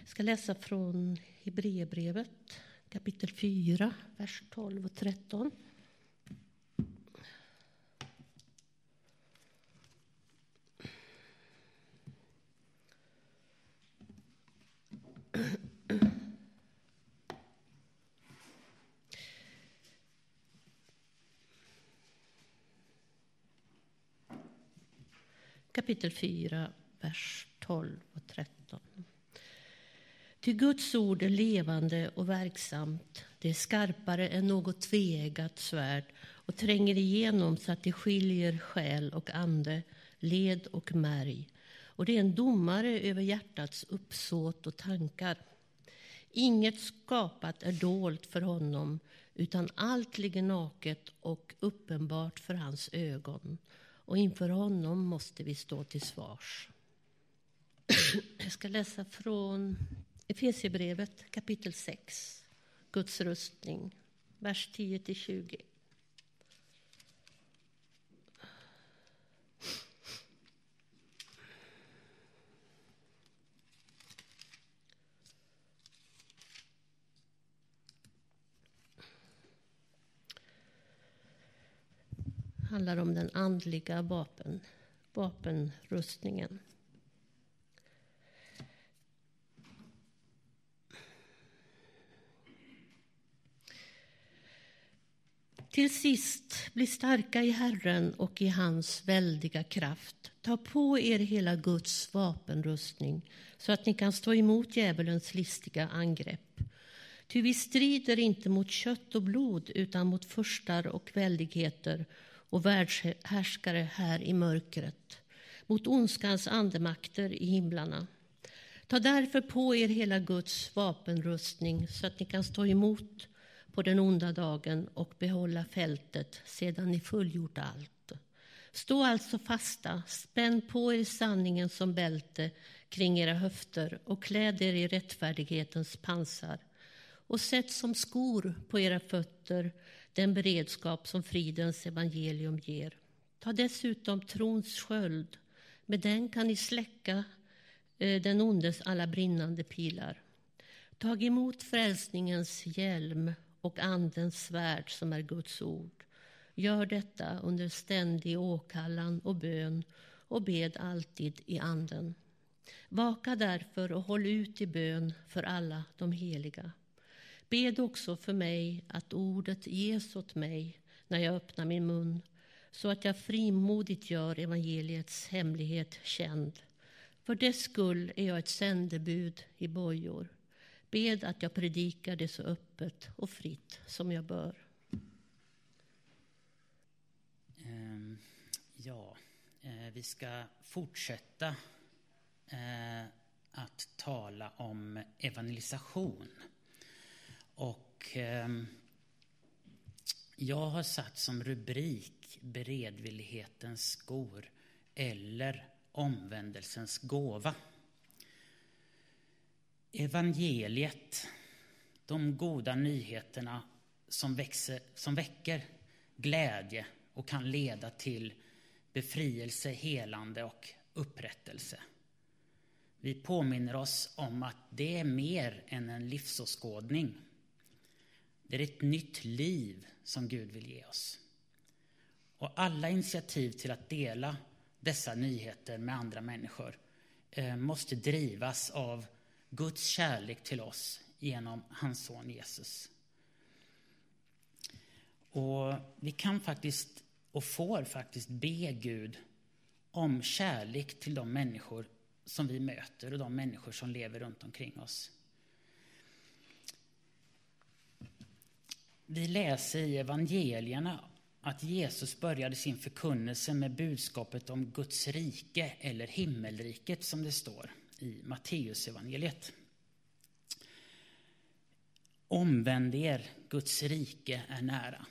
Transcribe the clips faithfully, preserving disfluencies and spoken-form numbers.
Jag ska läsa från Hebreerbrevet kapitel fyra, vers tolv och tretton. Kapitel fyra, vers tolv och tretton. Ty Guds ord är levande och verksamt. Det är skarpare än något tveeggat svärd och tränger igenom så att det skiljer själ och ande, led och märg. Och det är en domare över hjärtats uppsåt och tankar. Inget skapat är dolt för honom, utan allt ligger naket och uppenbart för hans ögon. Och inför honom måste vi stå till svars. Jag ska läsa från Efesierbrevet kapitel sex, Guds rustning, vers tio till tjugo. Handlar om den andliga vapen, vapenrustningen. Till sist, bli starka i Herren och i hans väldiga kraft. Ta på er hela Guds vapenrustning så att ni kan stå emot djävulens listiga angrepp. Ty vi strider inte mot kött och blod utan mot furstar och väldigheter och världshärskare här i mörkret, mot ondskans andemakter i himlarna. Ta därför på er hela Guds vapenrustning så att ni kan stå emot på den onda dagen och behålla fältet sedan ni fullgjort allt. Stå alltså fasta, spänn på er sanningen som bälte kring era höfter och kläd er i rättfärdighetens pansar. Och sätt som skor på era fötter den beredskap som fridens evangelium ger. Ta dessutom trons sköld, med den kan ni släcka eh, den ondes alla brinnande pilar. Tag emot frälsningens hjälm och andens svärd som är Guds ord. Gör detta under ständig åkallan och bön och bed alltid i anden. Vaka därför och håll ut i bön för alla de heliga. Bed också för mig att ordet ges åt mig när jag öppnar min mun, så att jag frimodigt gör evangeliets hemlighet känd. För dess skull är jag ett sändebud i bojor. Bed att jag predikar det så öppet och fritt som jag bör. Um, ja, uh, vi ska fortsätta uh, att tala om evangelisation. Och uh, jag har satt som rubrik beredvillighetens skor eller omvändelsens gåva. Evangeliet, de goda nyheterna som, växer, som väcker glädje och kan leda till befrielse, helande och upprättelse. Vi påminner oss om att det är mer än en livsåskådning. Det är ett nytt liv som Gud vill ge oss. Och alla initiativ till att dela dessa nyheter med andra människor eh, måste drivas av Guds kärlek till oss genom hans son Jesus. Och vi kan faktiskt och får faktiskt be Gud om kärlek till de människor som vi möter och de människor som lever runt omkring oss. Vi läser i evangelierna att Jesus började sin förkunnelse med budskapet om Guds rike eller himmelriket som det står i Matteus evangeliet. Omvänd er, Guds rike är nära.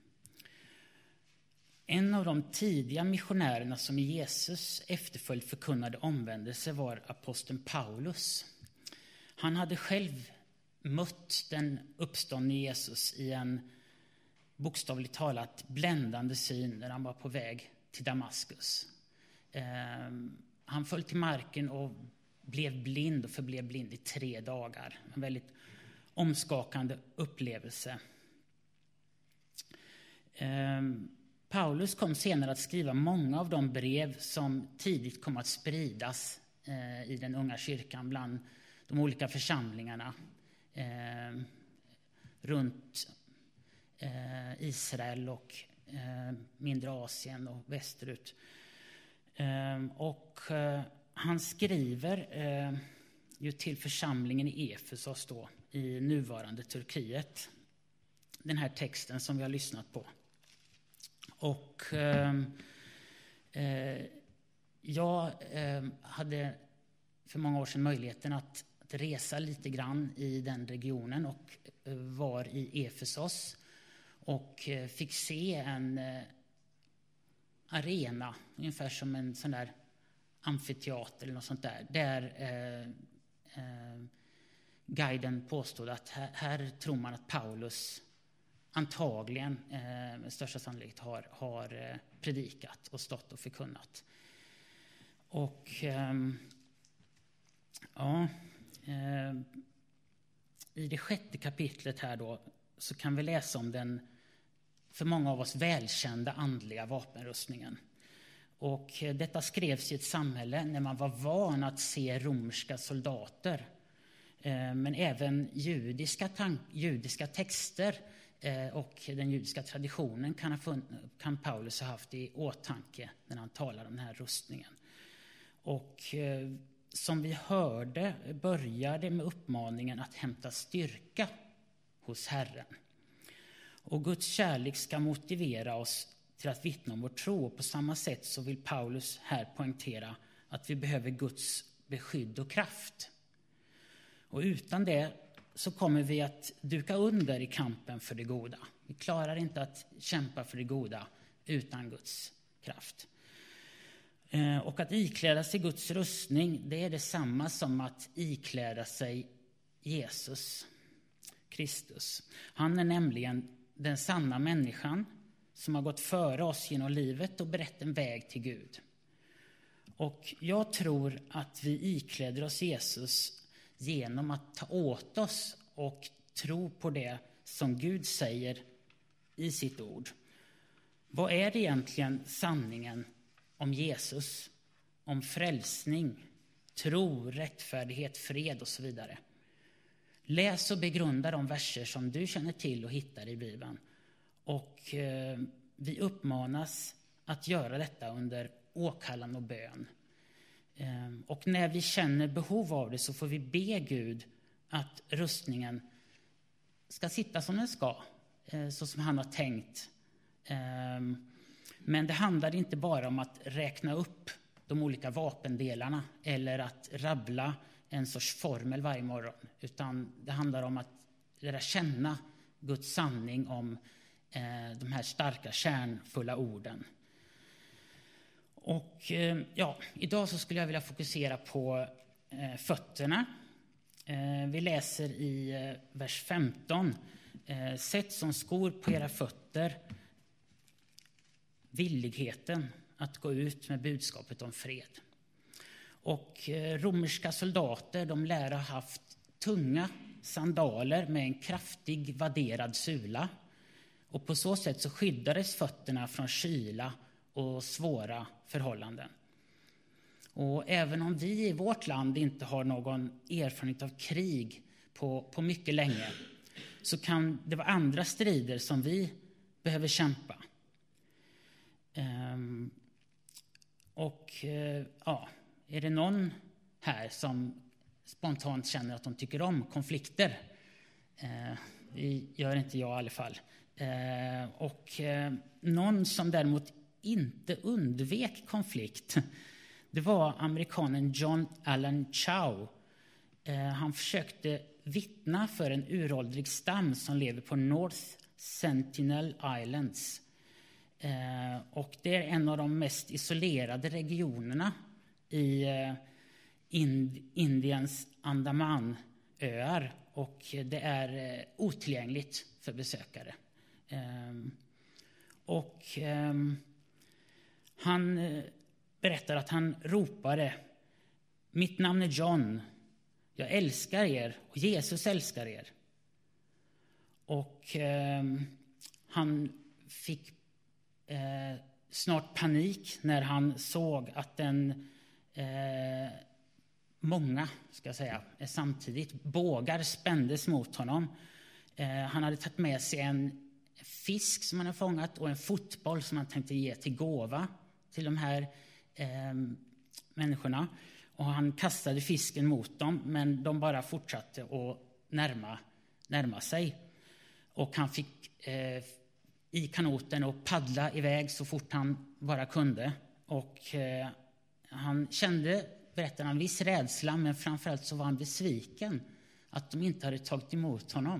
En av de tidiga missionärerna som Jesus efterföljd förkunnade omvändelse var aposteln Paulus. Han hade själv mött den uppståndne Jesus i en bokstavligt talat bländande syn när han var på väg till Damaskus. Han föll till marken och blev blind och förblev blind i tre dagar. En väldigt omskakande upplevelse. Ehm, Paulus kom senare att skriva många av de brev som tidigt kom att spridas eh, i den unga kyrkan bland de olika församlingarna eh, runt eh, Israel och eh, mindre Asien och västerut. Eh, och eh, han skriver eh, ju till församlingen i Efesos då, i nuvarande Turkiet. Den här texten som vi har lyssnat på. Och eh, eh, jag eh, hade för många år sedan möjligheten att, att resa lite grann i den regionen och eh, var i Efesos och eh, fick se en eh, arena, ungefär som en sån där amfiteater eller något sånt där, där eh, eh, guiden påstod att här, här tror man att Paulus antagligen eh, med största sannolikhet har, har eh, predikat och stått och förkunnat. Och eh, ja, eh, i det sjätte kapitlet här då så kan vi läsa om den för många av oss välkända andliga vapenrustningen. Och eh, detta skrevs i ett samhälle när man var van att se romerska soldater, eh, men även judiska, tank, judiska texter och den judiska traditionen kan, ha funnit, kan Paulus ha haft i åtanke när han talar om den här rustningen. Och eh, som vi hörde börjar det med uppmaningen att hämta styrka hos Herren. Och Guds kärlek ska motivera oss till att vittna om vår tro. Och på samma sätt så vill Paulus här poängtera att vi behöver Guds beskydd och kraft. Och utan det så kommer vi att duka under i kampen för det goda. Vi klarar inte att kämpa för det goda utan Guds kraft. Och att ikläda sig Guds rustning, det är detsamma som att ikläda sig Jesus Kristus. Han är nämligen den sanna människan som har gått före oss genom livet och berättat en väg till Gud. Och jag tror att vi ikläder oss Jesus genom att ta åt oss och tro på det som Gud säger i sitt ord. Vad är egentligen sanningen om Jesus? Om frälsning, tro, rättfärdighet, fred och så vidare. Läs och begrunda de verser som du känner till och hittar i Bibeln. Och eh, vi uppmanas att göra detta under åkallan och bön. Och när vi känner behov av det så får vi be Gud att rustningen ska sitta som den ska, så som han har tänkt. Men det handlar inte bara om att räkna upp de olika vapendelarna eller att rabbla en sorts formel varje morgon, utan det handlar om att lära känna Guds sanning om de här starka kärnfulla orden. Och ja, idag så skulle jag vilja fokusera på eh, fötterna. Eh, vi läser i eh, vers femton. Eh, Sätt som skor på era fötter villigheten att gå ut med budskapet om fred. Och eh, romerska soldater, de lär ha haft tunga sandaler med en kraftig vadderad sula. Och på så sätt så skyddades fötterna från kyla och svåra förhållanden. Och även om vi i vårt land inte har någon erfarenhet av krig på, på mycket länge, så kan det vara andra strider som vi behöver kämpa. Ehm, och ja, är det någon här som spontant känner att de tycker om konflikter? Ehm, det gör inte jag i alla fall. Ehm, och eh, någon som däremot inte undvek konflikt, det var amerikanen John Allen Chau. Eh, han försökte vittna för en uråldrig stam som lever på North Sentinel Islands. Eh, och det är en av de mest isolerade regionerna i eh, Ind- Indiens Andamanöar, och det är eh, otillgängligt för besökare. Eh, och eh, Han berättar att han ropade mitt namn är John. Jag älskar er och Jesus älskar er. Och eh, han fick eh, snart panik när han såg att en eh, många, ska jag säga, samtidigt bågar spändes mot honom. Eh, han hade tagit med sig en fisk som han hade fångat och en fotboll som han tänkte ge till gåva till de här eh, människorna. Och han kastade fisken mot dem, men de bara fortsatte att närma, närma sig. Och han fick eh, i kanoten och paddla iväg så fort han bara kunde. Och eh, han kände, berättade han, viss rädsla, men framförallt så var han besviken att de inte hade tagit emot honom.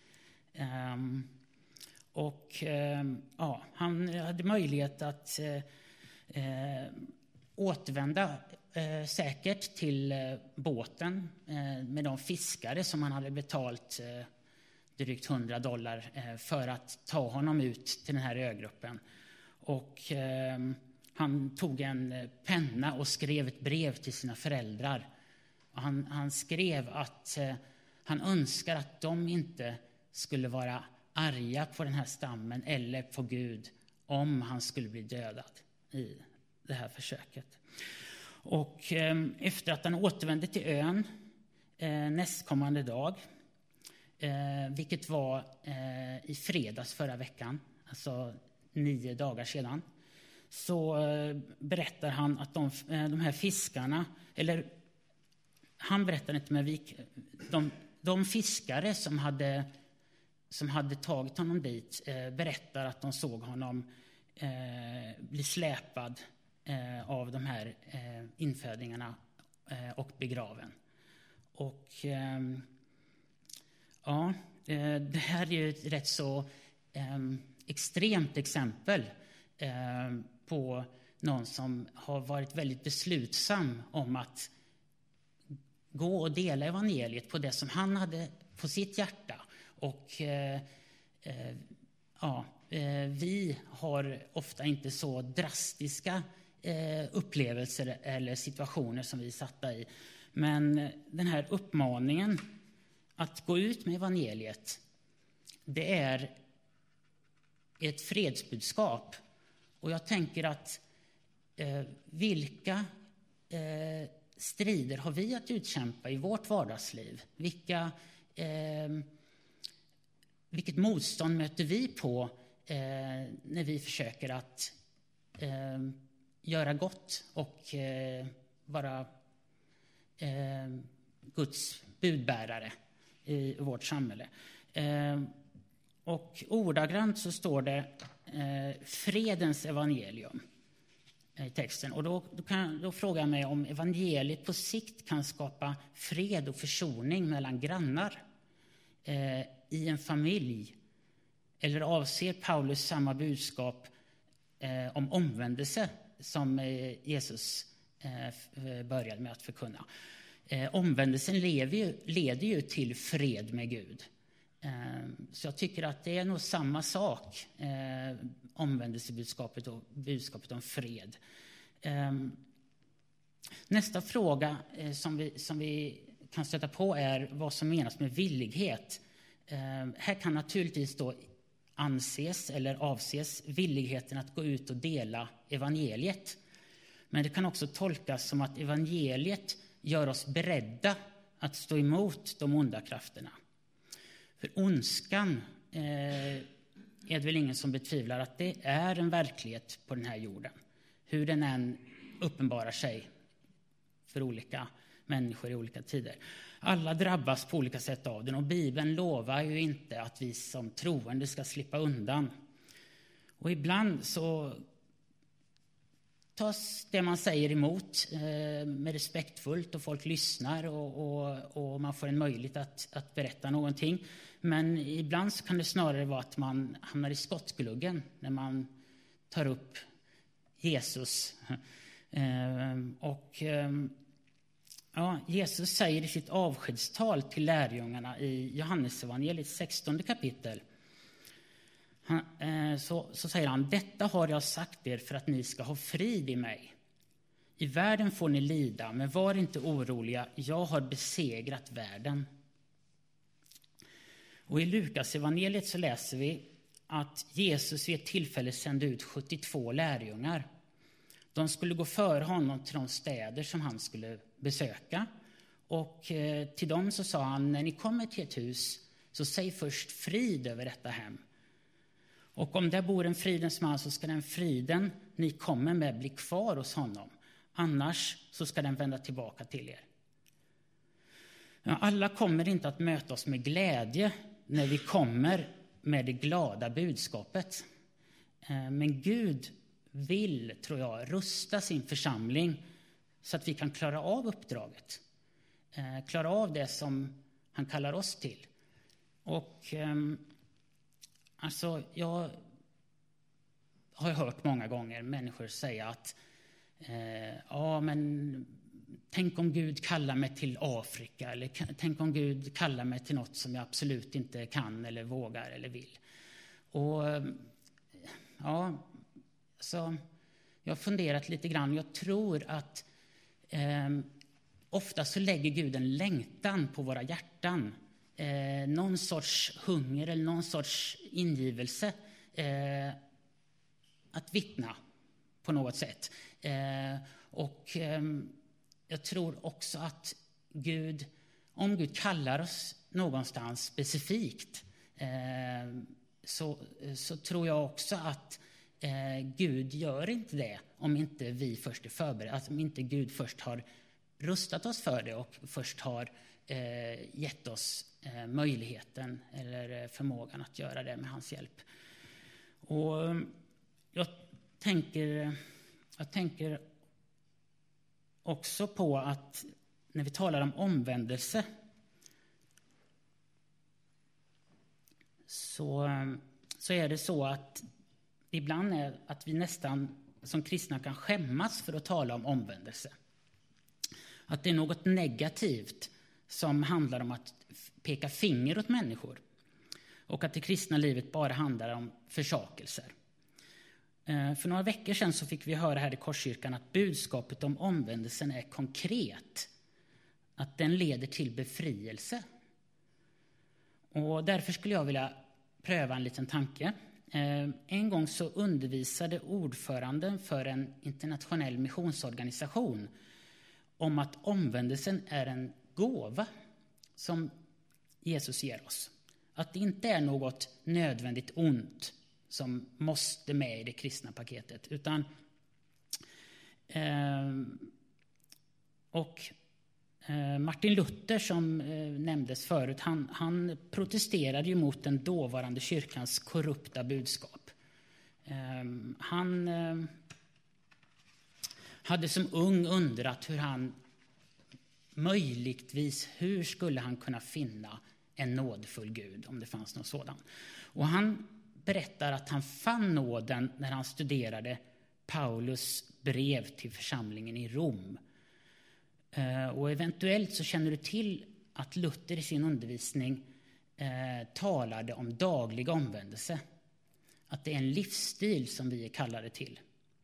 Um, och um, ja, han hade möjlighet att uh, uh, återvända uh, säkert till uh, båten uh, med de fiskare som han hade betalt uh, drygt hundra dollar uh, för att ta honom ut till den här ögruppen. Och uh, han tog en penna och skrev ett brev till sina föräldrar. Och han, han skrev att uh, han önskar att de inte skulle vara arga på den här stammen eller på Gud om han skulle bli dödad i det här försöket. Och eh, efter att han återvände till ön eh, nästkommande dag, eh, vilket var eh, i fredags förra veckan, alltså nio dagar sedan, så eh, berättar han att de, eh, de här fiskarna, eller han berättar inte, men vi, de, de fiskare som hade som hade tagit honom dit eh, berättar att de såg honom eh, bli släpad eh, av de här eh, infödingarna eh, och begraven. Och eh, ja, eh, det här är ju ett rätt så eh, extremt exempel eh, på någon som har varit väldigt beslutsam om att gå och dela evangeliet på det som han hade på sitt hjärta. Och eh, eh, ja, eh, vi har ofta inte så drastiska eh, upplevelser eller situationer som vi är satta i. Men den här uppmaningen att gå ut med evangeliet, det är ett fredsbudskap. Och jag tänker att eh, vilka eh, strider har vi att utkämpa i vårt vardagsliv? Vilka... Eh, Vilket motstånd möter vi på eh, när vi försöker att eh, göra gott och eh, vara eh, Guds budbärare i vårt samhälle. Eh, och ordagrant så står det eh, fredens evangelium i texten. Och då, då, kan, då frågar jag mig om evangeliet på sikt kan skapa fred och försoning mellan grannar eh, i en familj, eller avser Paulus samma budskap eh, om omvändelse som eh, Jesus eh, började med att förkunna. Eh, omvändelsen lever ju, leder ju till fred med Gud. Eh, så jag tycker att det är nog samma sak, eh, omvändelsebudskapet och budskapet om fred. Eh, nästa fråga eh, som, vi, som vi kan stöta på är vad som menas med villighet. Eh, här kan naturligtvis då anses eller avses villigheten att gå ut och dela evangeliet. Men det kan också tolkas som att evangeliet gör oss beredda att stå emot de onda krafterna. För ondskan eh, är det väl ingen som betvivlar att det är en verklighet på den här jorden. Hur den än uppenbarar sig för olika människor i olika tider. Alla drabbas på olika sätt av den, och Bibeln lovar ju inte att vi som troende ska slippa undan. Och ibland så tas det man säger emot eh, med respektfullt, och folk lyssnar och, och, och man får en möjlighet att, att berätta någonting. Men ibland så kan det snarare vara att man hamnar i skottgluggen när man tar upp Jesus. eh, och... Eh, Ja, Jesus säger i sitt avskedstal till lärjungarna i Johannesevangeliet sextonde kapitel. Han, eh, så, så säger han: detta har jag sagt er för att ni ska ha frid i mig. I världen får ni lida, men var inte oroliga, jag har besegrat världen. Och i Lukas evangeliet så läser vi att Jesus vid ett tillfälle sände ut sjuttiotvå lärjungar. De skulle gå före honom till de städer som han skulle besöka. Och till dem så sa han, när ni kommer till ett hus så säg först frid över detta hem. Och om där bor en fridens man så ska den friden ni kommer med bli kvar hos honom. Annars så ska den vända tillbaka till er. Ja, alla kommer inte att möta oss med glädje när vi kommer med det glada budskapet. Men Gud vill, tror jag, rusta sin församling så att vi kan klara av uppdraget. Klara av det som han kallar oss till. Och alltså, jag har hört många gånger människor säga att eh, ja, men tänk om Gud kallar mig till Afrika, eller tänk om Gud kallar mig till något som jag absolut inte kan eller vågar eller vill. Och ja, så jag har funderat lite grann. Jag tror att eh, ofta så lägger Gud en längtan på våra hjärtan. Eh, någon sorts hunger eller någon sorts ingivelse eh, att vittna på något sätt. Eh, och eh, jag tror också att Gud, om Gud kallar oss någonstans specifikt eh, så, så tror jag också att eh, Gud gör inte det om inte vi först är förberedda, alltså om inte Gud först har rustat oss för det och först har eh, gett oss eh, möjligheten eller förmågan att göra det med hans hjälp. Och jag tänker, jag tänker också på att när vi talar om omvändelse så, så är det så att ibland är att vi nästan som kristna kan skämmas för att tala om omvändelse. Att det är något negativt som handlar om att peka finger åt människor. Och att det kristna livet bara handlar om försakelser. För några veckor sedan så fick vi höra här i Korskyrkan att budskapet om omvändelsen är konkret. Att den leder till befrielse. Och därför skulle jag vilja pröva en liten tanke. En gång så undervisade ordföranden för en internationell missionsorganisation om att omvändelsen är en gåva som Jesus ger oss. Att det inte är något nödvändigt ont som måste med i det kristna paketet. Utan, eh, och eh, Martin Luther som eh, nämndes förut, han, han protesterade ju mot den dåvarande kyrkans korrupta budskap. Eh, han eh, hade som ung undrat hur han möjligtvis, hur skulle han kunna finna en nådfull Gud om det fanns någon sådan. Och han berättar att han fann nåden när han studerade Paulus brev till församlingen i Rom. Och eventuellt så känner du till att Luther i sin undervisning eh, talade om daglig omvändelse. Att det är en livsstil som vi är kallade till.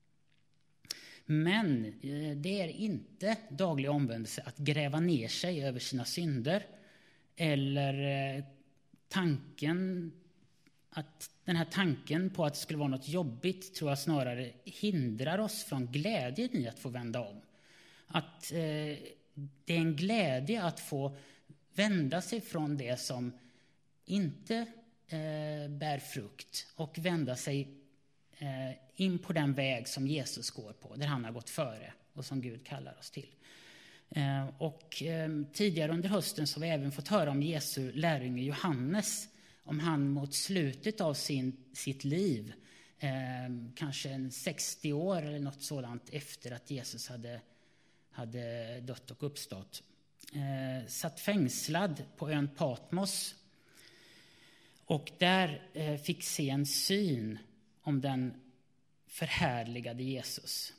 Men eh, det är inte daglig omvändelse att gräva ner sig över sina synder. Eller eh, tanken att den här tanken på att det skulle vara något jobbigt tror jag snarare hindrar oss från glädjen i att få vända om. Att eh, det är en glädje att få vända sig från det som inte eh, bär frukt och vända sig eh, in på den väg som Jesus går på, där han har gått före och som Gud kallar oss till. Eh, och eh, tidigare under hösten så har vi även fått höra om Jesu lärjunge Johannes, om han mot slutet av sin, sitt liv, eh, kanske en sextio år eller något sådant efter att Jesus hade, hade dött och uppstått, eh, satt fängslad på ön Patmos och där eh, fick se en syn om den förhärligade Jesus.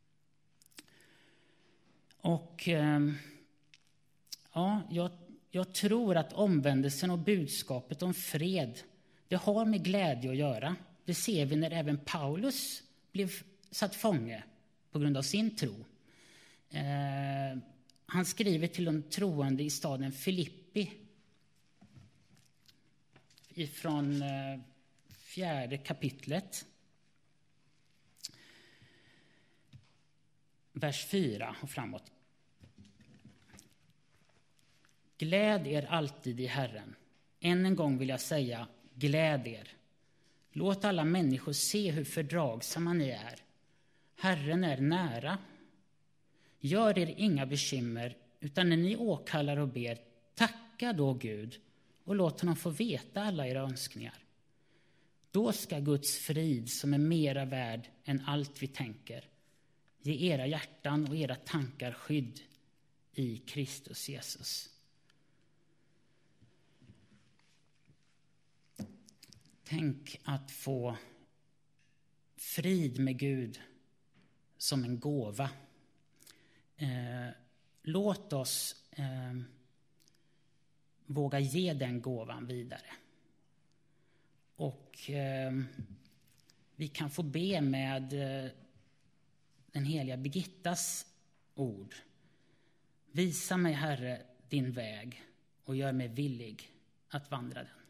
Och eh, ja, jag Jag tror att omvändelsen och budskapet om fred, det har med glädje att göra. Det ser vi när även Paulus blev satt fånge på grund av sin tro. Eh, han skriver till de troende i staden Filippi ifrån eh, fjärde kapitlet. Vers fyra och framåt. Gläd er alltid i Herren. Än en gång vill jag säga, gläd er. Låt alla människor se hur fördragsamma ni är. Herren är nära. Gör er inga bekymmer, utan när ni åkallar och ber, tacka då Gud och låt honom få veta alla era önskningar. Då ska Guds frid, som är mera värd än allt vi tänker, ge era hjärtan och era tankar skydd i Kristus Jesus. Tänk att få frid med Gud som en gåva. Eh, låt oss eh, våga ge den gåvan vidare. Och eh, vi kan få be med eh, den heliga Birgittas ord. Visa mig, Herre, din väg och gör mig villig att vandra den.